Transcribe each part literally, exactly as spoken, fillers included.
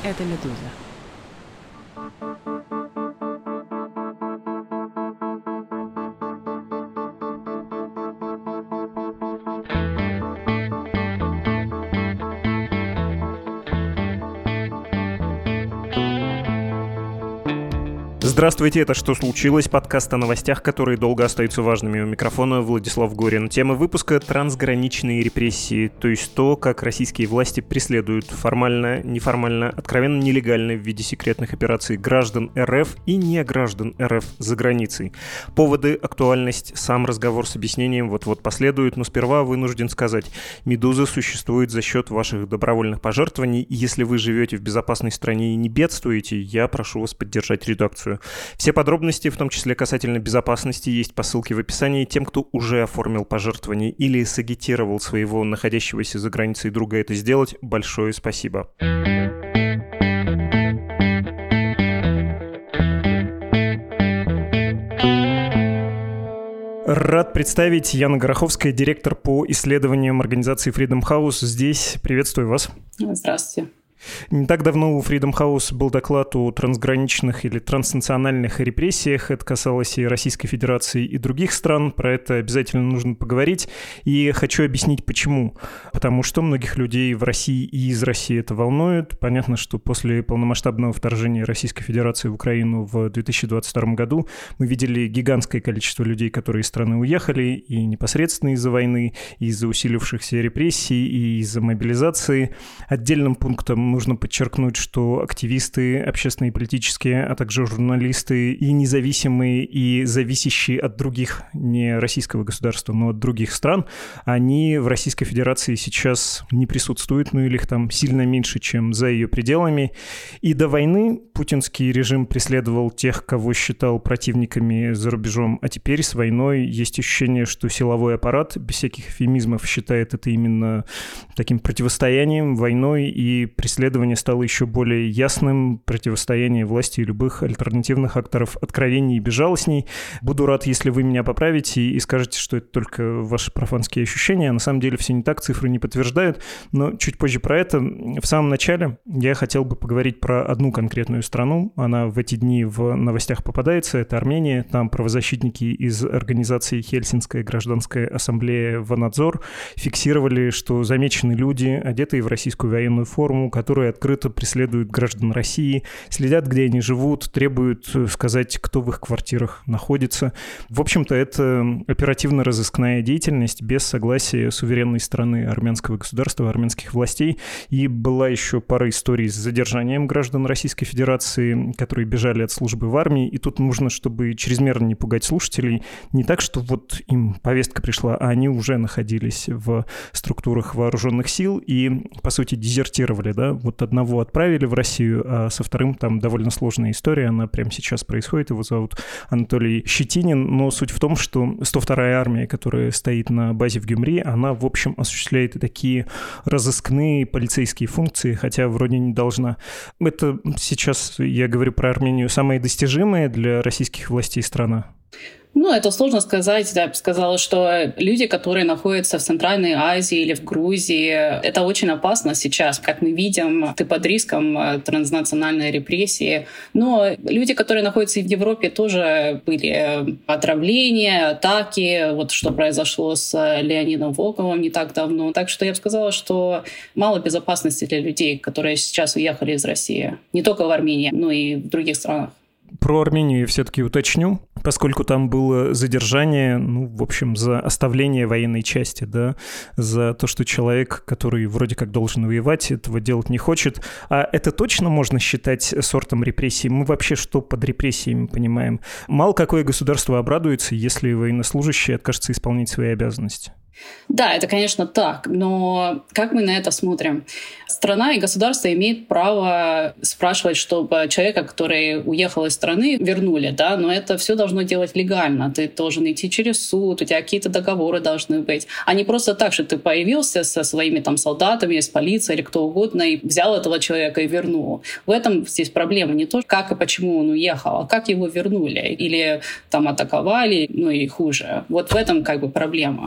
Это «Медуза». Здравствуйте, это «Что случилось?» Подкаст о новостях, которые долго остаются важными. У микрофона Владислав Горин. Тема выпуска — трансграничные репрессии, то есть то, как российские власти преследуют формально, неформально, откровенно нелегально в виде секретных операций граждан РФ и не граждан РФ за границей. Поводы, актуальность, сам разговор с объяснением вот-вот последует, но сперва вынужден сказать: «Медуза» существует за счет ваших добровольных пожертвований, и если вы живете в безопасной стране и не бедствуете, я прошу вас поддержать редакцию. Все подробности, в том числе касательно безопасности, есть по ссылке в описании. Тем, кто уже оформил пожертвование или сагитировал своего находящегося за границей друга это сделать, большое спасибо. Рад представить Яна Гороховская, директор по исследованиям организации Freedom House. Здесь. Приветствую вас. Здравствуйте. Не так давно у Freedom House был доклад о трансграничных или транснациональных репрессиях. Это касалось и Российской Федерации, и других стран. Про это обязательно нужно поговорить. И хочу объяснить, почему. Потому что многих людей в России и из России это волнует. Понятно, что после полномасштабного вторжения Российской Федерации в Украину в две тысячи двадцать втором году мы видели гигантское количество людей, которые из страны уехали, и непосредственно из-за войны, и из-за усилившихся репрессий, и из-за мобилизации. Отдельным пунктом нужно подчеркнуть, что активисты общественные и политические, а также журналисты и независимые, и зависящие от других, не российского государства, но от других стран, они в Российской Федерации сейчас не присутствуют, ну или их там сильно меньше, чем за ее пределами. И до войны путинский режим преследовал тех, кого считал противниками за рубежом, а теперь с войной есть ощущение, что силовой аппарат, без всяких эвфемизмов, считает это именно таким противостоянием, войной, и преследование стало еще более ясным, противостояние власти и любых альтернативных акторов откровений и безжалостней. Буду рад, если вы меня поправите и скажете, что это только ваши профанские ощущения. На самом деле все не так, цифры не подтверждают, но чуть позже про это. В самом начале я хотел бы поговорить про одну конкретную страну. Она в эти дни в новостях попадается. Это Армения. Там правозащитники из организации «Хельсинская гражданская ассамблея Вонадзор» фиксировали, что замечены люди, одетые в российскую военную форму, которые открыто преследуют граждан России, следят, где они живут, требуют сказать, кто в их квартирах находится. В общем-то, это оперативно-розыскная деятельность без согласия суверенной страны армянского государства, армянских властей. И была еще пара историй с задержанием граждан Российской Федерации, которые бежали от службы в армии. И тут нужно, чтобы чрезмерно не пугать слушателей, не так, что вот им повестка пришла, а они уже находились в структурах вооруженных сил и, по сути, дезертировали, да. Вот одного отправили в Россию, а со вторым там довольно сложная история, она прямо сейчас происходит, его зовут Анатолий Щетинин, но суть в том, что сто вторая армия, которая стоит на базе в Гюмри, она, в общем, осуществляет такие разыскные полицейские функции, хотя вроде не должна. Это сейчас, я говорю про Армению, самая достижимая для российских властей страна? Ну, это сложно сказать. Я бы сказала, что люди, которые находятся в Центральной Азии или в Грузии, это очень опасно сейчас. Как мы видим, ты под риском транснациональной репрессии. Но люди, которые находятся и в Европе, тоже были отравления, атаки. Вот что произошло с Леонидом Волковым не так давно. Так что я бы сказала, что мало безопасности для людей, которые сейчас уехали из России. Не только в Армении, но и в других странах. Про Армению я все-таки уточню, поскольку там было задержание, ну, в общем, за оставление военной части, да, за то, что человек, который вроде как должен воевать, этого делать не хочет. А это точно можно считать сортом репрессий? Мы вообще что под репрессиями понимаем? Мало какое государство обрадуется, если военнослужащий откажется исполнять свои обязанности. Да, это, конечно, так, но как мы на это смотрим? Страна и государство имеют право спрашивать, чтобы человека, который уехал из страны, вернули, да, но это все должно делать легально. Ты должен идти через суд, у тебя какие-то договоры должны быть, а не просто так, что ты появился со своими там солдатами, с полицией или кто угодно и взял этого человека и вернул. В этом здесь проблема не то, как и почему он уехал, а как его вернули или там атаковали, ну и хуже. Вот в этом как бы проблема.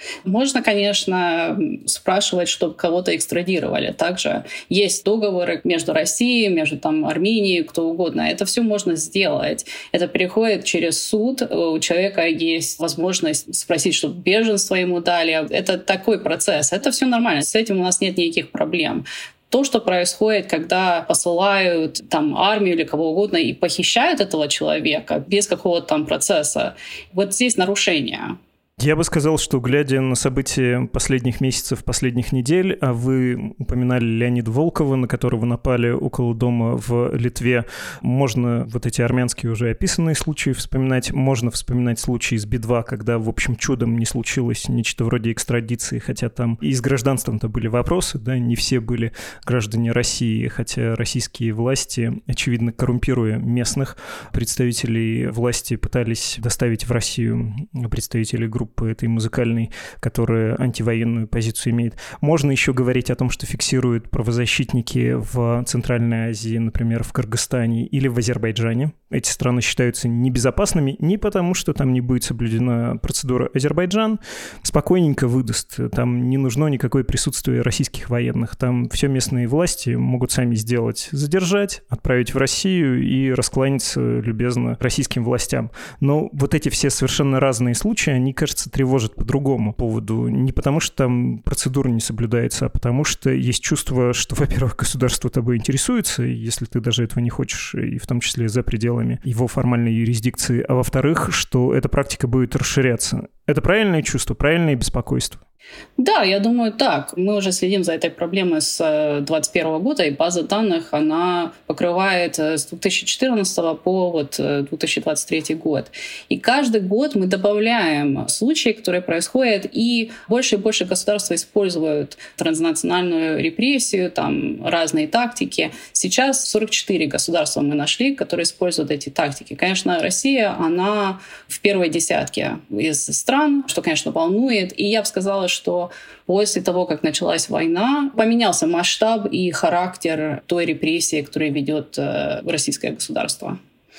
Можно, конечно, спрашивать, чтобы кого-то экстрадировали. Также есть договоры между Россией, между там, Арменией, кто угодно. Это все можно сделать. Это переходит через суд. У человека есть возможность спросить, чтобы беженство ему дали. Это такой процесс. Это все нормально. С этим у нас нет никаких проблем. То, что происходит, когда посылают там армию или кого угодно и похищают этого человека без какого-то там процесса, вот здесь нарушение. Я бы сказал, что, глядя на события последних месяцев, последних недель, а вы упоминали Леонида Волкова, на которого напали около дома в Литве, можно вот эти армянские уже описанные случаи вспоминать, можно вспоминать случаи с Би два, когда, в общем, чудом не случилось нечто вроде экстрадиции, хотя там и с гражданством-то были вопросы, да, не все были граждане России, хотя российские власти, очевидно, коррумпируя местных представителей власти, пытались доставить в Россию представителей группы этой музыкальной, которая антивоенную позицию имеет. Можно еще говорить о том, что фиксируют правозащитники в Центральной Азии, например, в Кыргызстане или в Азербайджане. Эти страны считаются небезопасными не потому, что там не будет соблюдена процедура. Азербайджан спокойненько выдаст. Там не нужно никакое присутствие российских военных. Там все местные власти могут сами сделать. Задержать, отправить в Россию и раскланяться любезно российским властям. Но вот эти все совершенно разные случаи, они, кажется, тревожат по другому поводу. Не потому, что там процедура не соблюдается, а потому что есть чувство, что, во-первых, государство тобой интересуется, если ты даже этого не хочешь, и в том числе за пределами его формальной юрисдикции, а во-вторых, что эта практика будет расширяться. Это правильное чувство, правильное беспокойство? Да, я думаю, так. Мы уже следим за этой проблемой с двадцать первого года, и база данных, она покрывает с две тысячи четырнадцатого по вот две тысячи двадцать третий год. И каждый год мы добавляем случаи, которые происходят, и больше и больше государств используют транснациональную репрессию, там разные тактики. Сейчас сорок четыре государства мы нашли, которые используют эти тактики. Конечно, Россия, она в первой десятке из стран, что, конечно, волнует. И я бы сказала, что после того, как началась война, поменялся масштаб и характер той репрессии, которую ведет российское государство.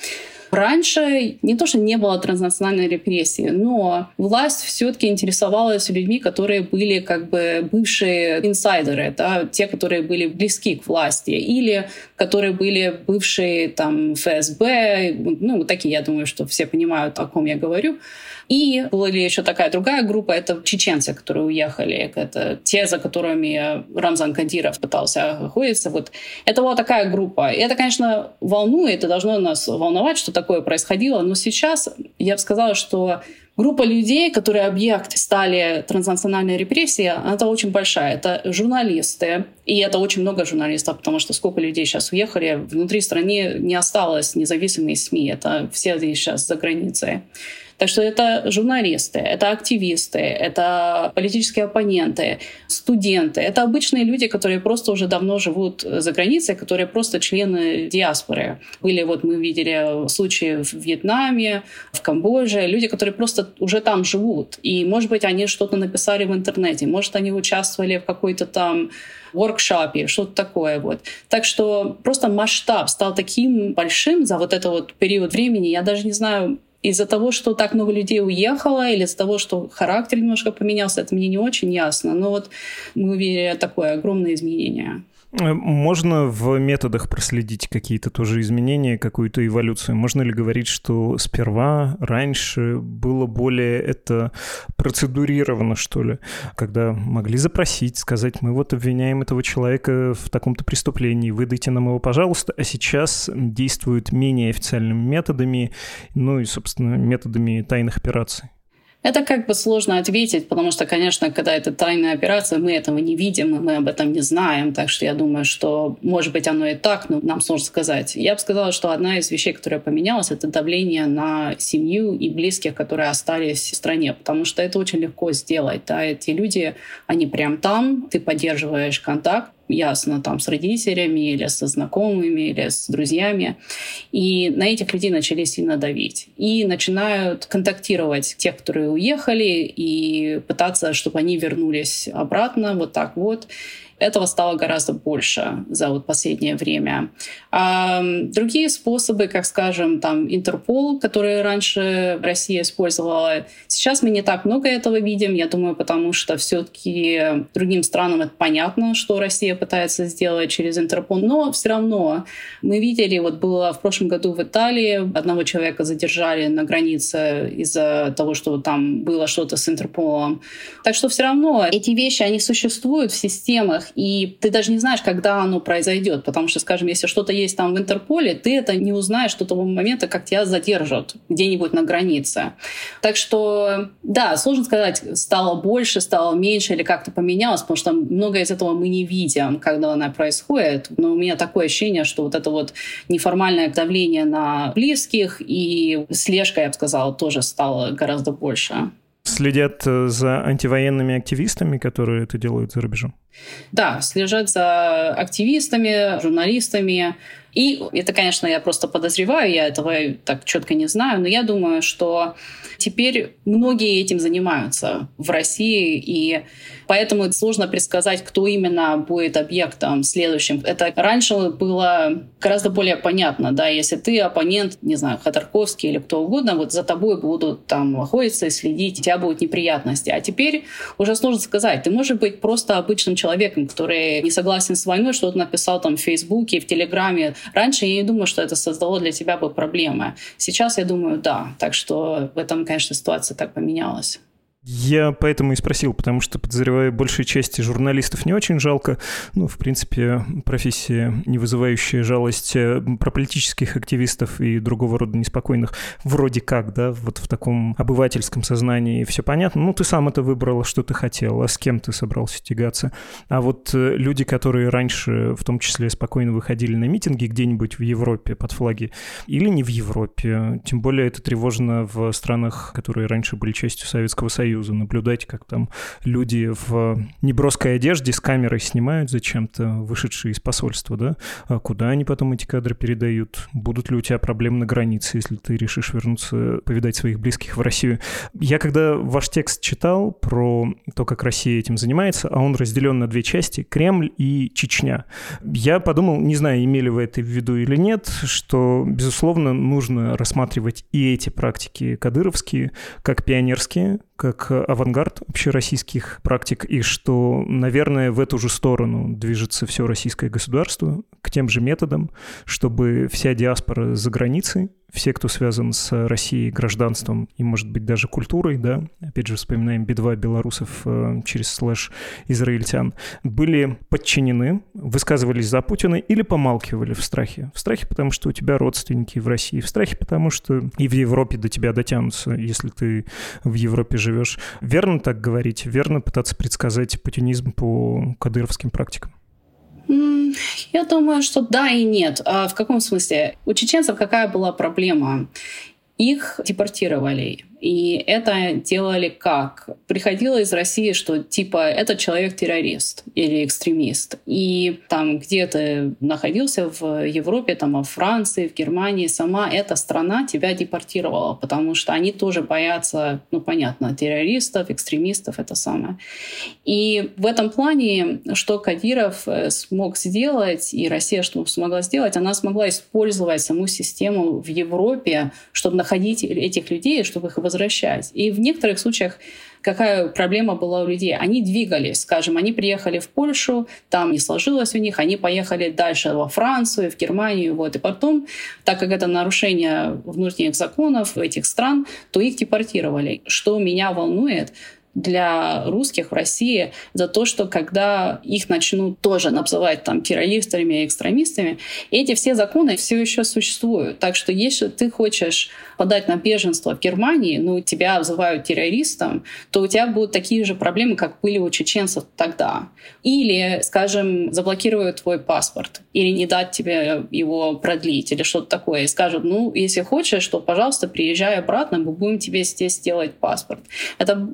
Раньше не то, что не было транснациональной репрессии, но власть все-таки интересовалась людьми, которые были как бы бывшие инсайдеры, да, те, которые были близки к власти, или которые были бывшие там эф эс бэ, ну, такие, я думаю, что все понимают, о ком я говорю. И была ли еще такая другая группа, это чеченцы, которые уехали. Это те, за которыми Рамзан Кадиров пытался охотиться. Вот. Это была такая группа. И это, конечно, волнует, и должно нас волновать, что такое происходило. Но сейчас я бы сказала, что группа людей, которые объект стали транснациональной репрессии, это очень большая. Это журналисты, и это очень много журналистов, потому что сколько людей сейчас уехали, внутри страны не осталось независимых СМИ, это все здесь сейчас за границей. Так что это журналисты, это активисты, это политические оппоненты, студенты. Это обычные люди, которые просто уже давно живут за границей, которые просто члены диаспоры. Были, вот мы видели случаи в Вьетнаме, в Камбодже, люди, которые просто уже там живут. И, может быть, они что-то написали в интернете, может, они участвовали в какой-то там воркшопе, что-то такое. Вот. Так что просто масштаб стал таким большим за вот этот вот период времени. Я даже не знаю, из-за того, что так много людей уехало, или из-за того, что характер немножко поменялся, это мне не очень ясно. Но вот мы увидели такое огромное изменение. Можно в методах проследить какие-то тоже изменения, какую-то эволюцию? Можно ли говорить, что сперва, раньше было более это процедурировано, что ли? Когда могли запросить, сказать, мы вот обвиняем этого человека в таком-то преступлении, выдайте нам его, пожалуйста, а сейчас действуют менее официальными методами, ну и, собственно, методами тайных операций. Это как бы сложно ответить, потому что, конечно, когда это тайная операция, мы этого не видим, и мы об этом не знаем. Так что я думаю, что, может быть, оно и так, но нам сложно сказать. Я бы сказала, что одна из вещей, которая поменялась, это давление на семью и близких, которые остались в стране, потому что это очень легко сделать. Да? Эти люди, они прям там, ты поддерживаешь контакт, ясно, там, с родителями или со знакомыми, или с друзьями. И на этих людей начали сильно давить. И начинают контактировать тех, которые уехали, и пытаться, чтобы они вернулись обратно, вот так вот. Этого стало гораздо больше за вот последнее время. А другие способы, как, скажем, там, Интерпол, который раньше Россия использовала, сейчас мы не так много этого видим, я думаю, потому что все-таки другим странам это понятно, что Россия пытается сделать через Интерпол, но все равно мы видели, вот было в прошлом году в Италии, одного человека задержали на границе из-за того, что там было что-то с Интерполом. Так что все равно эти вещи, они существуют в системах, и ты даже не знаешь, когда оно произойдет, потому что, скажем, если что-то есть там в Интерполе, ты это не узнаешь до того момента, как тебя задержат где-нибудь на границе. Так что, да, сложно сказать, стало больше, стало меньше или как-то поменялось, потому что многое из этого мы не видим, когда оно происходит. Но у меня такое ощущение, что вот это вот неформальное давление на близких и слежка, я бы сказала, тоже стало гораздо больше. Следят за антивоенными активистами, которые это делают за рубежом? Да, следят за активистами, журналистами. И это, конечно, я просто подозреваю, я этого так четко не знаю, но я думаю, что теперь многие этим занимаются в России, и поэтому сложно предсказать, кто именно будет объектом следующим. Это раньше было гораздо более понятно, да, если ты оппонент, не знаю, Ходорковский или кто угодно, вот за тобой будут там охотиться и следить, у тебя будут неприятности. А теперь уже сложно сказать. Ты можешь быть просто обычным человеком, который не согласен с войной, что-то написал там в Фейсбуке, в Телеграме. Раньше я не думаю, что это создало для тебя бы проблемы. Сейчас я думаю, да. Так что в этом, конечно, ситуация так поменялась. Я поэтому и спросил, потому что, подозреваю, большей части журналистов не очень жалко. Ну, в принципе, профессия, не вызывающая жалость, про политических активистов и другого рода неспокойных вроде как, да, вот в таком обывательском сознании все понятно. Ну, ты сам это выбрал, что ты хотел, а с кем ты собрался тягаться. А вот люди, которые раньше, в том числе, спокойно выходили на митинги где-нибудь в Европе под флаги, или не в Европе, тем более это тревожно в странах, которые раньше были частью Советского Союза, наблюдать, как там люди в неброской одежде с камерой снимают зачем-то, вышедшие из посольства, да? А куда они потом эти кадры передают? Будут ли у тебя проблемы на границе, если ты решишь вернуться, повидать своих близких в Россию? Я когда ваш текст читал про то, как Россия этим занимается, а он разделен на две части — Кремль и Чечня, я подумал, не знаю, имели вы это в виду или нет, что, безусловно, нужно рассматривать и эти практики кадыровские как пионерские, как авангард общероссийских практик, и что, наверное, в эту же сторону движется все российское государство, к тем же методам, чтобы вся диаспора за границей, все, кто связан с Россией, гражданством и, может быть, даже культурой, да, опять же, вспоминаем би два белорусов э, через слэш израильтян, были подчинены, высказывались за Путина или помалкивали в страхе. В страхе, потому что у тебя родственники в России, в страхе, потому что и в Европе до тебя дотянутся, если ты в Европе живешь. Верно так говорить? Верно пытаться предсказать путинизм по кадыровским практикам? Я думаю, что да и нет. А в каком смысле? У чеченцев какая была проблема? Их депортировали. И это делали как? Приходило из России, что типа этот человек террорист или экстремист. И там где-то находился в Европе, там, во Франции, в Германии, сама эта страна тебя депортировала, потому что они тоже боятся, ну понятно, террористов, экстремистов, это самое. И в этом плане, что Кадыров смог сделать, и Россия что смогла сделать, она смогла использовать саму систему в Европе, чтобы находить этих людей, чтобы их возвращать. И в некоторых случаях какая проблема была у людей? Они двигались, скажем, они приехали в Польшу, там не сложилось у них, они поехали дальше во Францию, в Германию, вот, и потом, так как это нарушение внутренних законов этих стран, то их депортировали. Что меня волнует для русских в России за то, что когда их начнут тоже называть там террористами и экстремистами, эти все законы все еще существуют. Так что если ты хочешь подать на беженство в Германии, но тебя обзывают террористом, то у тебя будут такие же проблемы, как были у чеченцев тогда. Или, скажем, заблокируют твой паспорт, или не дать тебе его продлить, или что-то такое. И скажут, ну, если хочешь, то, пожалуйста, приезжай обратно, мы будем тебе здесь делать паспорт. Это будет создавать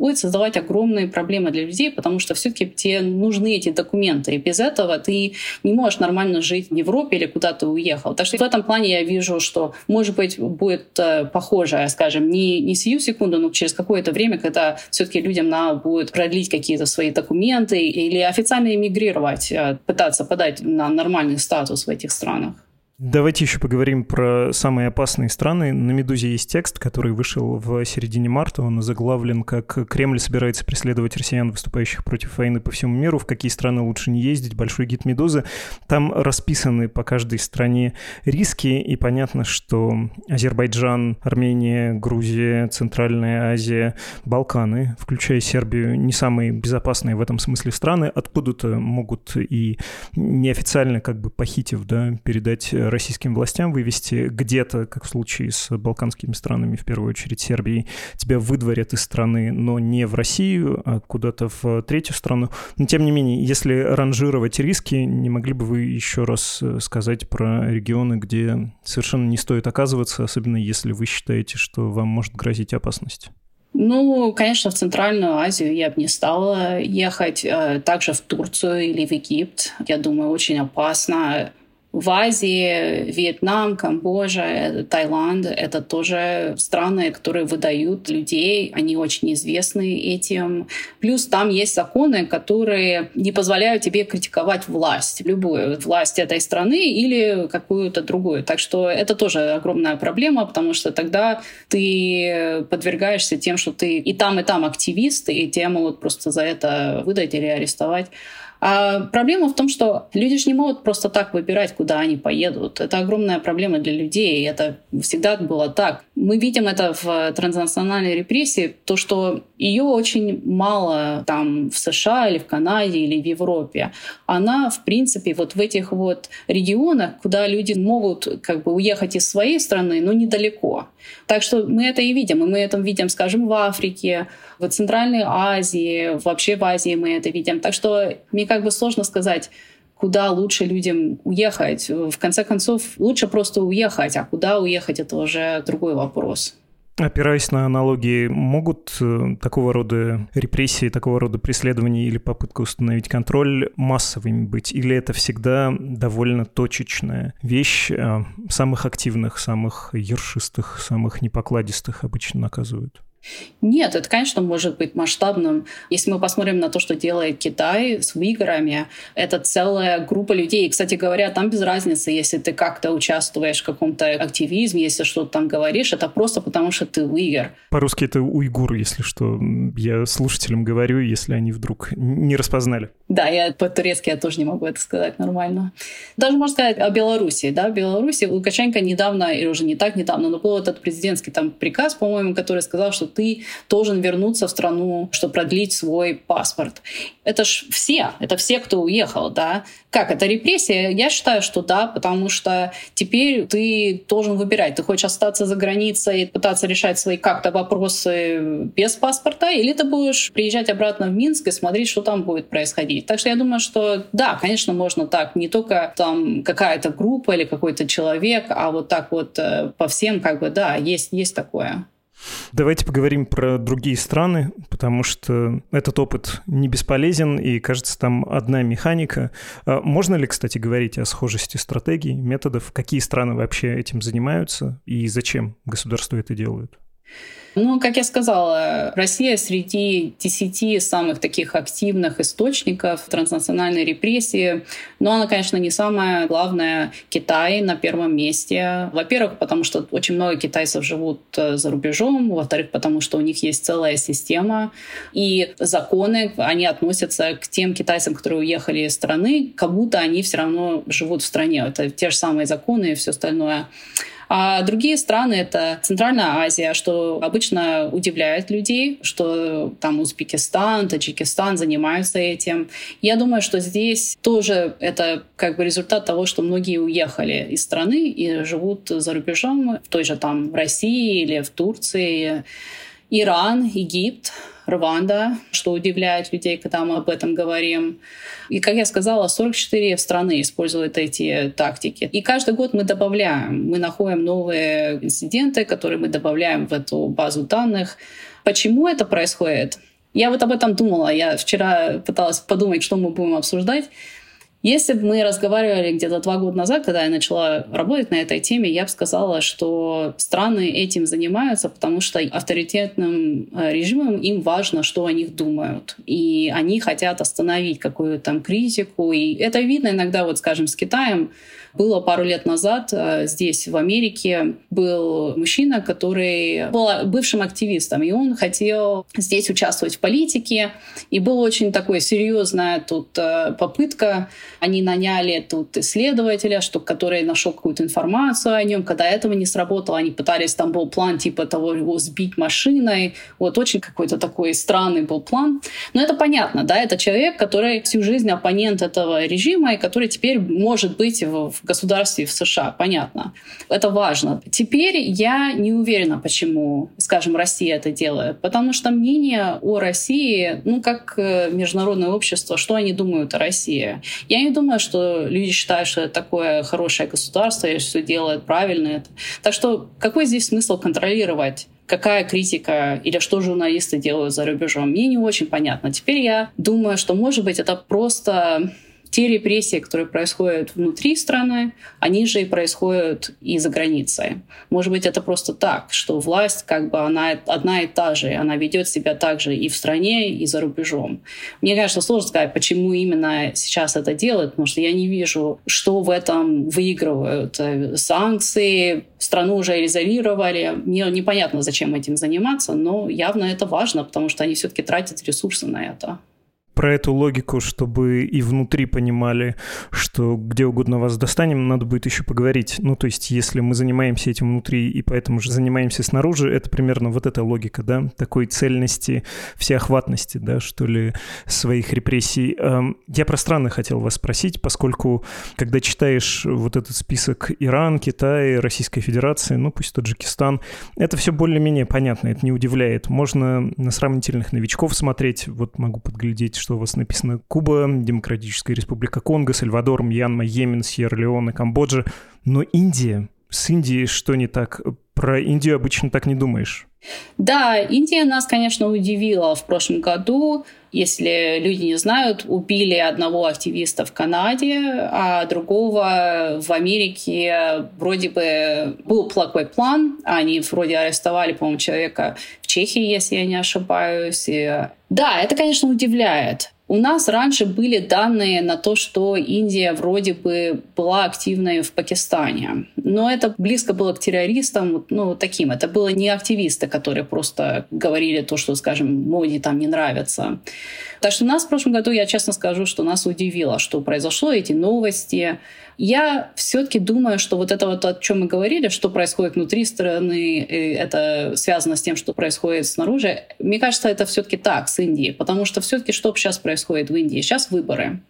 создавать огромные проблемы для людей, потому что все-таки тебе нужны эти документы. И без этого ты не можешь нормально жить в Европе или куда ты уехал. Так что в этом плане я вижу, что, может быть, будет похоже, скажем, не, не сию секунду, но через какое-то время, когда все-таки людям надо будет продлить какие-то свои документы или официально эмигрировать, пытаться подать на нормальный статус в этих странах. Давайте еще поговорим про самые опасные страны. На «Медузе» есть текст, который вышел в середине марта. Он озаглавлен как «Кремль собирается преследовать россиян, выступающих против войны по всему миру. В какие страны лучше не ездить?» Большой гид «Медузы». Там расписаны по каждой стране риски, и понятно, что Азербайджан, Армения, Грузия, Центральная Азия, Балканы, включая Сербию, не самые безопасные в этом смысле страны. Откуда-то могут и неофициально, как бы похитив, да, передать российским властям, вывести где-то, как в случае с балканскими странами, в первую очередь Сербией, тебя выдворят из страны, но не в Россию, а куда-то в третью страну. Но, тем не менее, если ранжировать риски, не могли бы вы еще раз сказать про регионы, где совершенно не стоит оказываться, особенно если вы считаете, что вам может грозить опасность? Ну, конечно, в Центральную Азию я бы не стала ехать. Также в Турцию или в Египет. Я думаю, очень опасно. В Азии Вьетнам, Камбоджа, Таиланд — это тоже страны, которые выдают людей. Они очень известны этим. Плюс там есть законы, которые не позволяют тебе критиковать власть, любую власть этой страны или какую-то другую. Так что это тоже огромная проблема, потому что тогда ты подвергаешься тем, что ты и там, и там активист, и тебя могут просто за это выдать или арестовать. А проблема в том, что люди же не могут просто так выбирать, куда они поедут. Это огромная проблема для людей, и это всегда было так. Мы видим это в транснациональной репрессии, то, что ее очень мало там в США или в Канаде или в Европе. Она, в принципе, вот в этих вот регионах, куда люди могут как бы уехать из своей страны, но недалеко. Так что мы это и видим. И мы это видим, скажем, в Африке, в Центральной Азии, вообще в Азии мы это видим. Так что мне как бы сложно сказать, куда лучше людям уехать. В конце концов, лучше просто уехать, а куда уехать — это уже другой вопрос. Опираясь на аналогии, могут такого рода репрессии, такого рода преследования или попытка установить контроль массовыми быть? Или это всегда довольно точечная вещь? Самых активных, самых ершистых, самых непокладистых обычно наказывают? Нет, это, конечно, может быть масштабным. Если мы посмотрим на то, что делает Китай с уйгурами, это целая группа людей. И, кстати говоря, там без разницы, если ты как-то участвуешь в каком-то активизме, если что-то там говоришь, это просто потому, что ты уйгур. По-русски это уйгур, если что. Я слушателям говорю, если они вдруг не распознали. Да, я по-турецки я тоже не могу это сказать нормально. Даже можно сказать о Беларуси. Да? В Беларуси Лукашенко недавно, или уже не так недавно, но был этот президентский там приказ, по-моему, который сказал, что ты должен вернуться в страну, чтобы продлить свой паспорт. Это ж все, это все, кто уехал, да. Как, это репрессия? Я считаю, что да, потому что теперь ты должен выбирать. Ты хочешь остаться за границей и пытаться решать свои как-то вопросы без паспорта, или ты будешь приезжать обратно в Минск и смотреть, что там будет происходить. Так что я думаю, что да, конечно, можно так. Не только там какая-то группа или какой-то человек, а вот так вот по всем, как бы, да, есть, есть такое. Давайте поговорим про другие страны, потому что этот опыт не бесполезен, и, кажется, там одна механика. Можно ли, кстати, говорить о схожести стратегий, методов? Какие страны вообще этим занимаются и зачем государства это делают? Ну, как я сказала, Россия среди десяти самых таких активных источников транснациональной репрессии. Но она, конечно, не самая главная. Китай на первом месте. Во-первых, потому что очень много китайцев живут за рубежом. Во-вторых, потому что у них есть целая система. И законы, они относятся к тем китайцам, которые уехали из страны, как будто они все равно живут в стране. Это те же самые законы и все остальное. А другие страны — это Центральная Азия, что обычно удивляет людей, что там Узбекистан, Таджикистан занимаются этим. Я думаю, что здесь тоже это как бы результат того, что многие уехали из страны и живут за рубежом, в той же там в России или в Турции. Иран, Египет, Рванда, что удивляет людей, когда мы об этом говорим. И, как я сказала, сорок четыре страны используют эти тактики. И каждый год мы добавляем, мы находим новые инциденты, которые мы добавляем в эту базу данных. Почему это происходит? Я вот об этом думала. Я вчера пыталась подумать, что мы будем обсуждать. Если бы мы разговаривали где-то два года назад, когда я начала работать на этой теме, я бы сказала, что страны этим занимаются, потому что авторитетным режимам им важно, что о них думают. И они хотят остановить какую-то там критику. И это видно иногда, вот, скажем, с Китаем. Было пару лет назад здесь, в Америке, был мужчина, который был бывшим активистом, и он хотел здесь участвовать в политике. И была очень такая серьезная тут попытка. Они наняли тут исследователя, что, который нашел какую-то информацию о нем. Когда этого не сработало, они пытались, там был план типа того, его сбить машиной. Вот очень какой-то такой странный был план. Но это понятно, да, это человек, который всю жизнь оппонент этого режима, и который теперь может быть в в государстве в США, понятно. Это важно. Теперь я не уверена, почему, скажем, Россия это делает. Потому что мнение о России, ну, как международное общество, что они думают о России? Я не думаю, что люди считают, что это такое хорошее государство, и все делает правильно. Так что какой здесь смысл контролировать? Какая критика или что журналисты делают за рубежом? Мне не очень понятно. Теперь я думаю, что, может быть, это просто те репрессии, которые происходят внутри страны, они же и происходят и за границей. Может быть, это просто так, что власть как бы она одна и та же, она ведет себя так же и в стране, и за рубежом. Мне, конечно, сложно сказать, почему именно сейчас это делают, потому что я не вижу, что в этом выигрывают. Санкции, страну уже изолировали. Мне непонятно, зачем этим заниматься, но явно это важно, потому что они все-таки тратят ресурсы на это. Про эту логику, чтобы и внутри понимали, что где угодно вас достанем, надо будет еще поговорить. Ну, то есть, если мы занимаемся этим внутри и поэтому же занимаемся снаружи, это примерно вот эта логика, да, такой цельности, всеохватности, да, что ли, своих репрессий. Я про страны хотел вас спросить, поскольку, когда читаешь вот этот список Иран, Китай, Российская Федерация, ну, пусть Таджикистан, это все более-менее понятно, это не удивляет. Можно на сравнительных новичков смотреть, вот могу подглядеть, что у вас написано: Куба, Демократическая Республика Конго, Сальвадор, Мьянма, Йемен, Сьерра-Леоне, Камбоджа. Но Индия, с Индией что не так? Про Индию обычно так не думаешь. Да, Индия нас, конечно, удивила в прошлом году. Если люди не знают, убили одного активиста в Канаде, а другого в Америке. Вроде бы был плохой план. Они вроде арестовали, по-моему, человека в Чехии, если я не ошибаюсь. И... Да, это, конечно, удивляет. У нас раньше были данные на то, что Индия вроде бы была активной в Пакистане. Но это близко было к террористам, ну, таким. Это были не активисты, которые просто говорили то, что, скажем, Моди там не нравится. Так что нас в прошлом году, я честно скажу, что нас удивило, что произошло, эти новости. Я все-таки думаю, что вот это вот, о чем мы говорили, что происходит внутри страны, это связано с тем, что происходит снаружи. Мне кажется, это все-таки так с Индией, потому что все-таки что сейчас происходит в Индии? Сейчас выборы.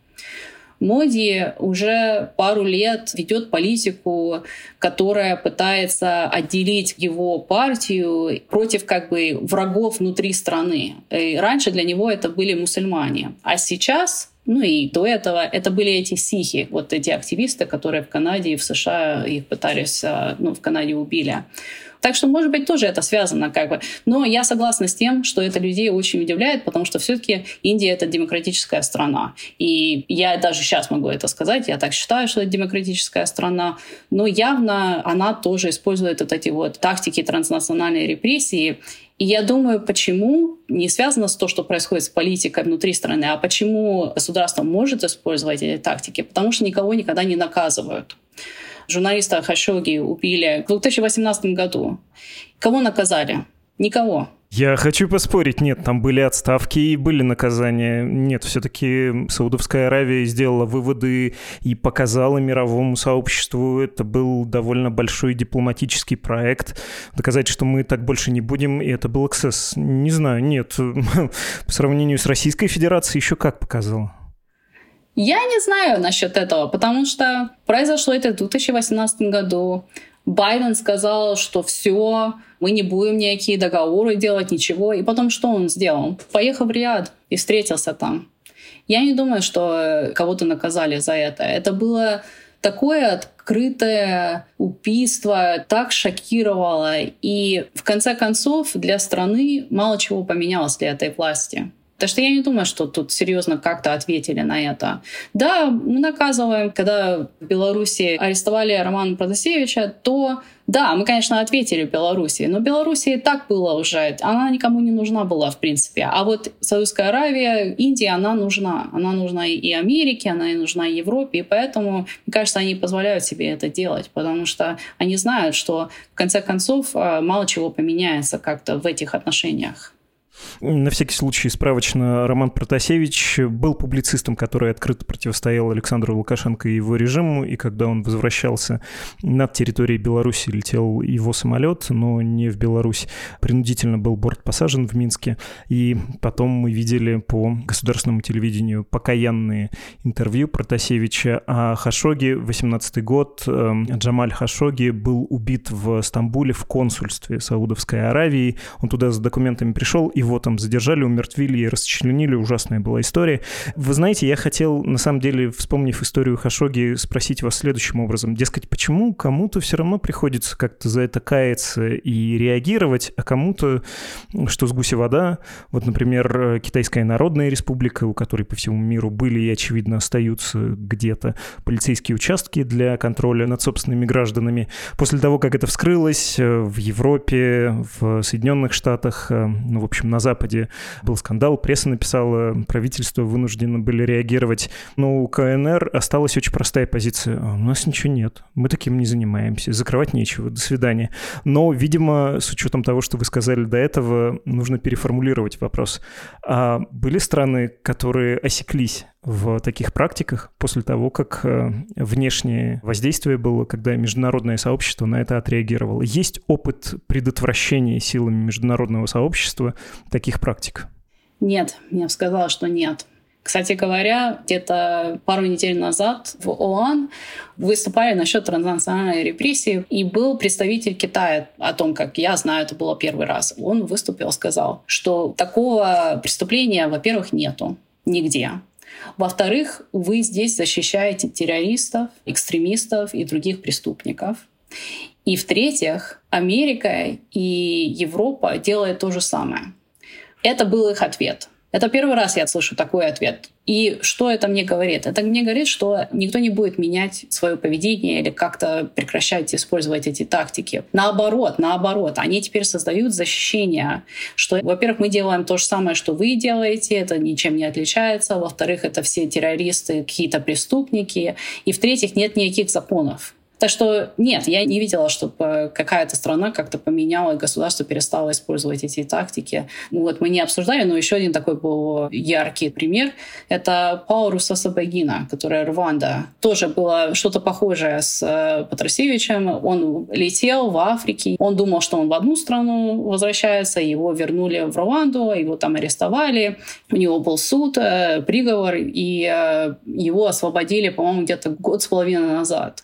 Моди уже пару лет ведет политику, которая пытается отделить его партию против как бы врагов внутри страны. И раньше для него это были мусульмане, а сейчас, ну и до этого, это были эти сихи, вот эти активисты, которые в Канаде и в США их пытались, ну, в Канаде убили. Так что, может быть, тоже это связано как бы. Но я согласна с тем, что это людей очень удивляет, потому что все-таки Индия — это демократическая страна. И я даже сейчас могу это сказать, я так считаю, что это демократическая страна. Но явно она тоже использует вот эти вот тактики транснациональной репрессии. И я думаю, почему не связано с то, что происходит с политикой внутри страны, а почему государство может использовать эти тактики, потому что никого никогда не наказывают. Журналиста Хашогги убили в две тысячи восемнадцатом году. Кого наказали? Никого. Я хочу поспорить, нет, там были отставки и были наказания. Нет, все-таки Саудовская Аравия сделала выводы и показала мировому сообществу. Это был довольно большой дипломатический проект. Доказать, что мы так больше не будем, и это был эксцесс. Не знаю, нет. По сравнению с Российской Федерацией еще как показало. Я не знаю насчет этого, потому что произошло это в две тысячи восемнадцатом году. Байден сказал, что все, мы не будем никакие договоры делать, ничего. И потом что он сделал? Поехал в Риад и встретился там. Я не думаю, что кого-то наказали за это. Это было Такое открытое убийство так шокировало. И в конце концов для страны мало чего поменялось для этой власти. Так что я не думаю, что тут серьезно как-то ответили на это. Да, мы наказываем, когда в Беларуси арестовали Романа Протасевича, то да, мы, конечно, ответили в Беларуси, но Беларуси и так было уже, она никому не нужна была, в принципе. А вот Саудовская Аравия, Индия, она нужна. Она нужна и Америке, она и нужна и Европе, и поэтому, мне кажется, они позволяют себе это делать, потому что они знают, что в конце концов мало чего поменяется как-то в этих отношениях. На всякий случай справочно, Роман Протасевич был публицистом, который открыто противостоял Александру Лукашенко и его режиму, и когда он возвращался над территорией Беларуси, летел его самолет, но не в Беларусь, принудительно был бортпосажен в Минске, и потом мы видели по государственному телевидению покаянные интервью Протасевича о Хашогги. восемнадцатый год, Джамаль Хашогги был убит в Стамбуле в консульстве Саудовской Аравии, он туда за документами пришел, и его там задержали, умертвили и расчленили. Ужасная была история. Вы знаете, я хотел, на самом деле, вспомнив историю Хашогги, спросить вас следующим образом. Дескать, почему кому-то все равно приходится как-то за это каяться и реагировать, а кому-то, что с гуся вода. Вот, например, Китайская Народная Республика, у которой по всему миру были и, очевидно, остаются где-то полицейские участки для контроля над собственными гражданами. После того, как это вскрылось в Европе, в Соединенных Штатах, ну, в общем, на Западе был скандал, пресса написала, правительство вынуждено были реагировать. Но у КНР осталась очень простая позиция. У нас ничего нет, мы таким не занимаемся, закрывать нечего, до свидания. Но, видимо, с учетом того, что вы сказали до этого, нужно переформулировать вопрос. А были страны, которые осеклись в таких практиках после того, как внешнее воздействие было, когда международное сообщество на это отреагировало? Есть опыт предотвращения силами международного сообщества таких практик? Нет, я бы сказала, что нет. Кстати говоря, где-то пару недель назад в ООН выступали насчет транснациональной репрессии, и был представитель Китая, о том, как я знаю, это было первый раз. Он выступил, сказал, что такого преступления, во-первых, нету нигде. Во-вторых, вы здесь защищаете террористов, экстремистов и других преступников. И в-третьих, Америка и Европа делают то же самое. Это был их ответ. Это первый раз я слышу такой ответ. И что это мне говорит? Это мне говорит, что никто не будет менять свое поведение или как-то прекращать использовать эти тактики. Наоборот, наоборот, они теперь создают защищение, что, во-первых, мы делаем то же самое, что вы делаете, это ничем не отличается. Во-вторых, это все террористы, какие-то преступники. И в-третьих, нет никаких законов. Так что нет, я не видела, чтобы какая-то страна как-то поменяла, государство перестало использовать эти тактики. Вот мы не обсуждали, но еще один такой был яркий пример. Это Пауль Русесабагина, которая Рванда. Тоже было что-то похожее с Протасевичем. Он летел в Африке. Он думал, что он в одну страну возвращается. Его вернули в Рванду, его там арестовали. У него был суд, приговор, и его освободили, по-моему, где-то год с половиной назад.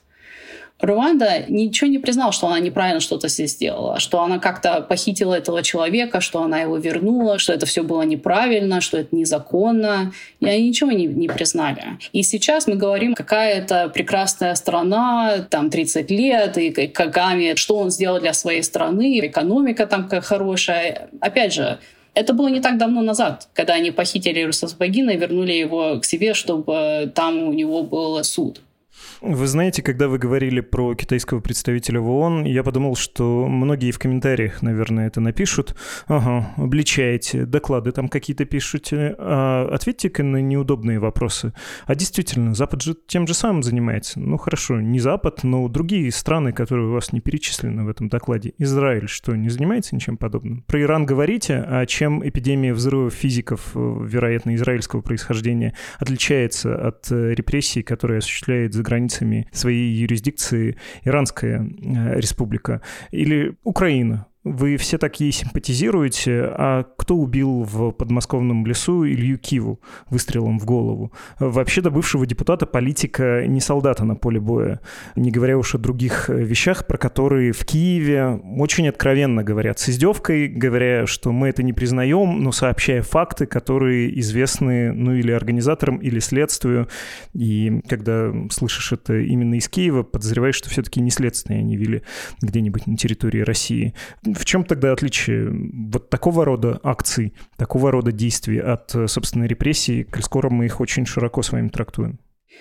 Руанда ничего не признала, что она неправильно что-то здесь сделала, что она как-то похитила этого человека, что она его вернула, что это все было неправильно, что это незаконно. И они ничего не, не признали. И сейчас мы говорим, какая это прекрасная страна, там тридцать лет, и Кагаме, что он сделал для своей страны, экономика там как хорошая. Опять же, это было не так давно назад, когда они похитили Русесабагина и вернули его к себе, чтобы там у него был суд. Вы знаете, когда вы говорили про китайского представителя в ООН, я подумал, что многие в комментариях, наверное, это напишут. Ага, обличаете, доклады там какие-то пишете. А ответьте-ка на неудобные вопросы. А действительно, Запад же тем же самым занимается. Ну хорошо, не Запад, но другие страны, которые у вас не перечислены в этом докладе. Израиль что, не занимается ничем подобным? Про Иран говорите, а чем эпидемия взрывов физиков, вероятно, израильского происхождения, отличается от репрессий, которые осуществляет за границей своей юрисдикции Иранская республика или Украина? Вы все так ей симпатизируете, а кто убил в подмосковном лесу Илью Киву выстрелом в голову? Вообще-то бывшего депутата политика не солдата на поле боя, не говоря уж о других вещах, про которые в Киеве очень откровенно говорят с издевкой, говоря, что мы это не признаем, но сообщая факты, которые известны, ну, или организаторам, или следствию. И когда слышишь это именно из Киева, подозреваешь, что все-таки не следствие они вели где-нибудь на территории России. В чем тогда отличие вот такого рода акций, такого рода действий от, собственно, репрессий, коль скоро мы их очень широко с вами трактуем?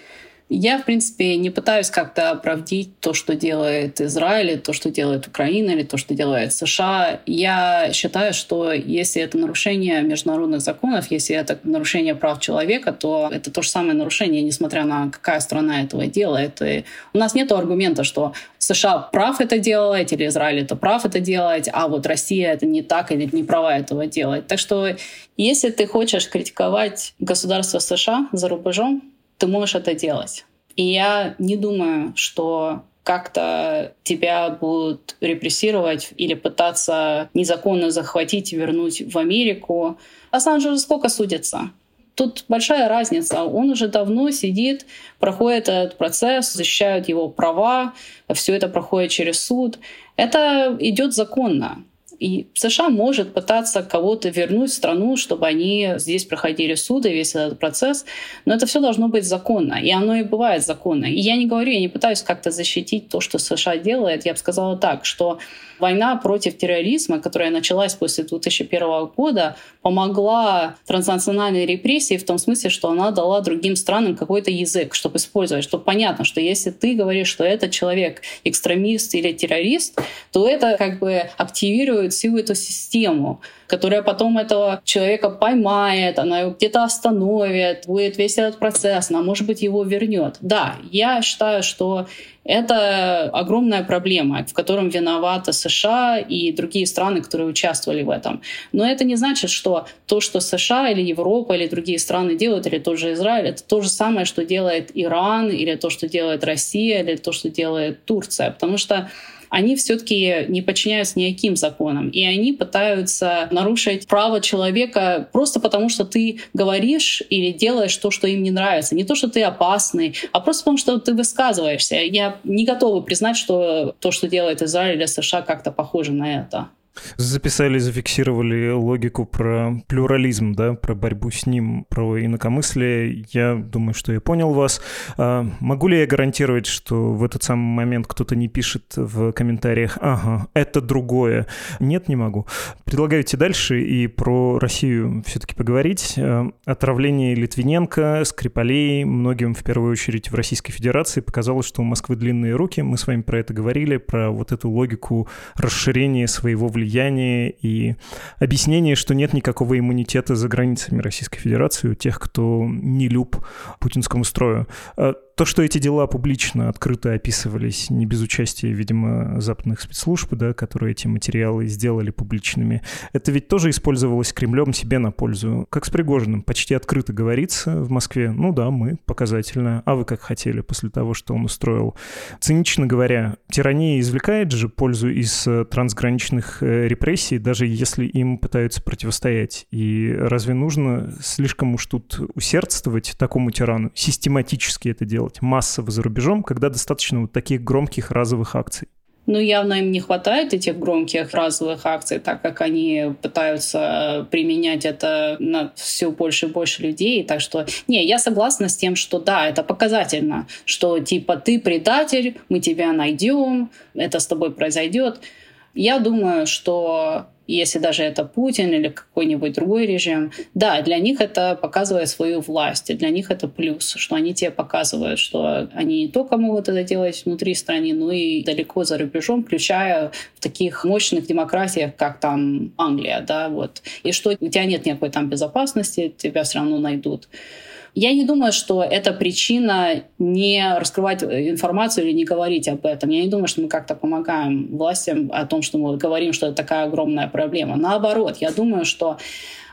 Я, в принципе, не пытаюсь как-то оправдать то, что делает Израиль, или то, что делает Украина, или то, что делает США. Я считаю, что если это нарушение международных законов, если это нарушение прав человека, то это то же самое нарушение, несмотря на какая страна этого делает. И у нас нет аргумента, что США прав это делать, или Израиль это прав это делать, а вот Россия это не так или не права этого делать. Так что если ты хочешь критиковать государство США за рубежом, ты можешь это делать. И я не думаю, что как-то тебя будут репрессировать или пытаться незаконно захватить и вернуть в Америку. Ассанж уже сколько судится? Тут большая разница. Он уже давно сидит, проходит этот процесс, защищают его права, все это проходит через суд. Это идет законно. И США может пытаться кого-то вернуть в страну, чтобы они здесь проходили суды, весь этот процесс, но это все должно быть законно, и оно и бывает законно. И я не говорю, я не пытаюсь как-то защитить то, что США делает. Я бы сказала так, что война против терроризма, которая началась после две тысячи первого года, помогла транснациональной репрессии в том смысле, что она дала другим странам какой-то язык, чтобы использовать, чтобы понятно, что если ты говоришь, что этот человек экстремист или террорист, то это как бы активирует всю эту систему, которая потом этого человека поймает, она его где-то остановит, будет весь этот процесс, она, может быть, его вернет. Да, я считаю, что это огромная проблема, в котором виноваты США и другие страны, которые участвовали в этом. Но это не значит, что то, что США или Европа или другие страны делают, или тот же Израиль, это то же самое, что делает Иран, или то, что делает Россия, или то, что делает Турция. Потому что они все-таки не подчиняются никаким законам. И они пытаются нарушить право человека просто потому, что ты говоришь или делаешь то, что им не нравится. Не то, что ты опасный, а просто потому, что ты высказываешься. Я не готова признать, что то, что делает Израиль или США, как-то похоже на это. Записали, зафиксировали логику про плюрализм, да, про борьбу с ним, про инакомыслие. Я думаю, что я понял вас. А могу ли я гарантировать, что в этот самый момент кто-то не пишет в комментариях «Ага, это другое»? Нет, не могу. Предлагаю идти дальше и про Россию все-таки поговорить. Отравление Литвиненко, Скрипалей, многим в первую очередь в Российской Федерации показалось, что у Москвы длинные руки. Мы с вами про это говорили, про вот эту логику расширения своего влияния влияние и объяснение, что нет никакого иммунитета за границами Российской Федерации у тех, кто не люб путинскому строю. То, что эти дела публично, открыто описывались, не без участия, видимо, западных спецслужб, да, которые эти материалы сделали публичными, это ведь тоже использовалось Кремлем себе на пользу. Как с Пригожиным, почти открыто говорится в Москве, ну да, мы показательно, а вы как хотели после того, что он устроил. Цинично говоря, тирания извлекает же пользу из трансграничных репрессий, даже если им пытаются противостоять. И разве нужно слишком уж тут усердствовать такому тирану, систематически это делать, массово за рубежом, когда достаточно вот таких громких разовых акций? Ну, явно им не хватает этих громких разовых акций, так как они пытаются применять это на все больше и больше людей. Так что, не, я согласна с тем, что да, это показательно, что типа ты предатель, мы тебя найдем, это с тобой произойдет. Я думаю, что если даже это Путин или какой-нибудь другой режим, да, для них это показывает свою власть, и для них это плюс, что они тебе показывают, что они не только могут это делать внутри страны, но и далеко за рубежом, включая в таких мощных демократиях, как там Англия, да, вот. И что у тебя нет никакой там безопасности, тебя все равно найдут. Я не думаю, что это причина не раскрывать информацию или не говорить об этом. Я не думаю, что мы как-то помогаем властям о том, что мы говорим, что это такая огромная проблема. Наоборот, я думаю, что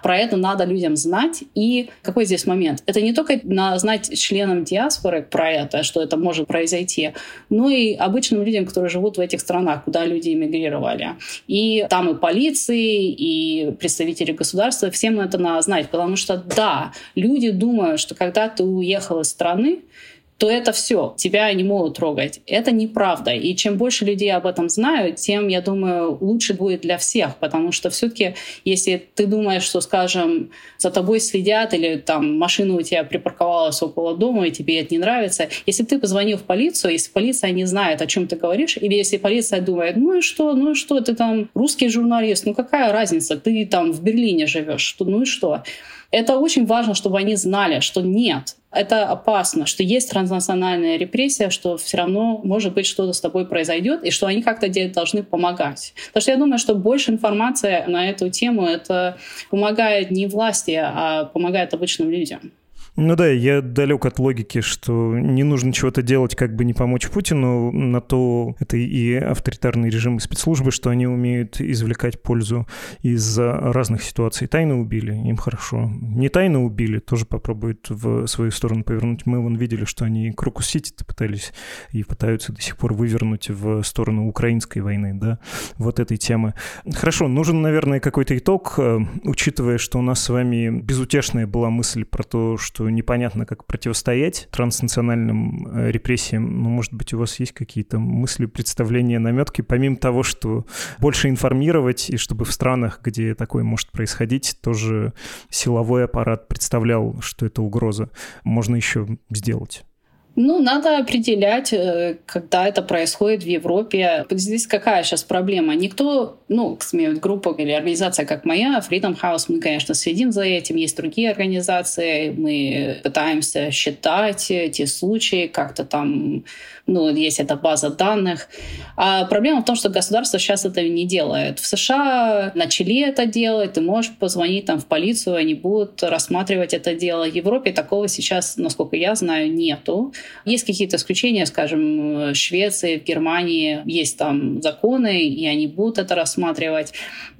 Про это надо людям знать. И какой здесь момент? Это не только знать членам диаспоры про это, что это может произойти, но и обычным людям, которые живут в этих странах, куда люди эмигрировали. И там и полиции, и представители государства, всем это надо знать. Потому что, да, люди думают, что когда ты уехал из страны, то это все, тебя не могут трогать. Это неправда. И чем больше людей об этом знают, тем, я думаю, лучше будет для всех. Потому что все-таки, если ты думаешь, что, скажем, за тобой следят, или там машина у тебя припарковалась около дома, и тебе это не нравится, если ты позвонил в полицию, если полиция не знает, о чем ты говоришь, или если полиция думает, ну и что, ну и что, ты там русский журналист, ну какая разница, ты там в Берлине живешь, что, ну и что? Это очень важно, чтобы они знали, что нет, это опасно, что есть транснациональная репрессия, что все равно, может быть, что-то с тобой произойдет, и что они как-то должны помогать. Потому что я думаю, что больше информации на эту тему это помогает не власти, а помогает обычным людям. Ну да, я далек от логики, что не нужно чего-то делать, как бы не помочь Путину. На то это и авторитарные режимы спецслужбы, что они умеют извлекать пользу из разных ситуаций. Тайно убили, им хорошо. Не тайно убили, тоже попробуют в свою сторону повернуть. Мы вон видели, что они Крокус-Сити пытались и пытаются до сих пор вывернуть в сторону украинской войны, да, вот этой темы. Хорошо, нужен, наверное, какой-то итог, учитывая, что у нас с вами безутешная была мысль про то, что непонятно, как противостоять транснациональным репрессиям. Ну, может быть, у вас есть какие-то мысли, представления, наметки, помимо того, что больше информировать, и чтобы в странах, где такое может происходить, тоже силовой аппарат представлял, что это угроза, можно еще сделать? Ну, надо определять, когда это происходит в Европе. Здесь какая сейчас проблема? Никто, ну, группа или организация, как моя, Freedom House, мы, конечно, следим за этим. Есть другие организации, мы пытаемся считать эти случаи, как-то там, ну, есть эта база данных. А проблема в том, что государство сейчас этого не делает. В США начали это делать, ты можешь позвонить там в полицию, они будут рассматривать это дело. В Европе такого сейчас, насколько я знаю, нету. Есть какие-то исключения, скажем, в Швеции, в Германии есть там законы, и они будут это рассматривать.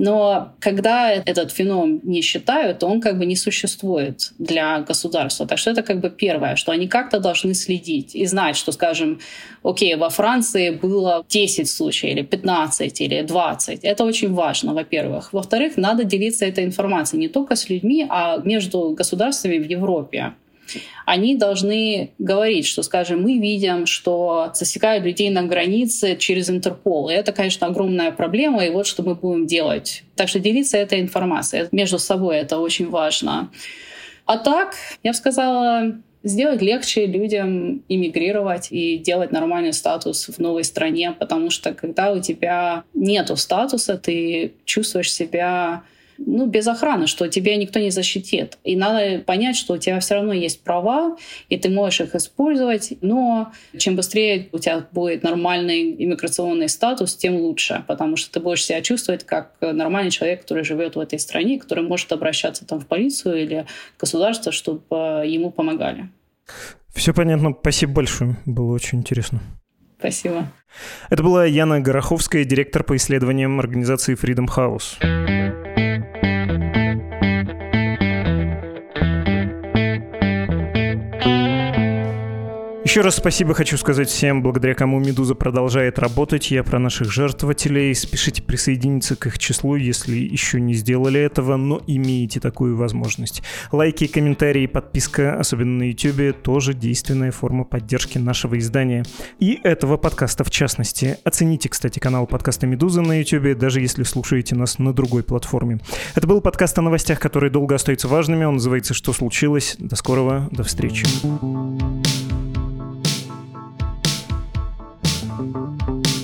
Но когда этот феномен не считают, то он как бы не существует для государства. Так что это как бы первое, что они как-то должны следить и знать, что, скажем, окей, во Франции было десять случаев, или пятнадцать, или двадцать. Это очень важно, во-первых. Во-вторых, надо делиться этой информацией не только с людьми, а между государствами в Европе. Они должны говорить, что, скажем, мы видим, что засекают людей на границе через Интерпол. И это, конечно, огромная проблема, и вот что мы будем делать. Так что делиться этой информацией между собой — это очень важно. А так, я бы сказала, сделать легче людям эмигрировать и делать нормальный статус в новой стране, потому что когда у тебя нету статуса, ты чувствуешь себя ну, без охраны, что тебя никто не защитит. И надо понять, что у тебя все равно есть права, и ты можешь их использовать, но чем быстрее у тебя будет нормальный иммиграционный статус, тем лучше, потому что ты будешь себя чувствовать как нормальный человек, который живет в этой стране, который может обращаться там в полицию или в государство, чтобы ему помогали. Все понятно. Спасибо большое. Было очень интересно. Спасибо. Это была Яна Гороховская, директор по исследованиям организации Freedom House. Еще раз спасибо хочу сказать всем, благодаря кому «Медуза» продолжает работать. Я про наших жертвователей. Спешите присоединиться к их числу, если еще не сделали этого, но имеете такую возможность. Лайки, комментарии, подписка, особенно на YouTube, тоже действенная форма поддержки нашего издания. И этого подкаста в частности. Оцените, кстати, канал подкаста «Медуза» на YouTube, даже если слушаете нас на другой платформе. Это был подкаст о новостях, которые долго остаются важными. Он называется «Что случилось?». До скорого, до встречи. Thank you.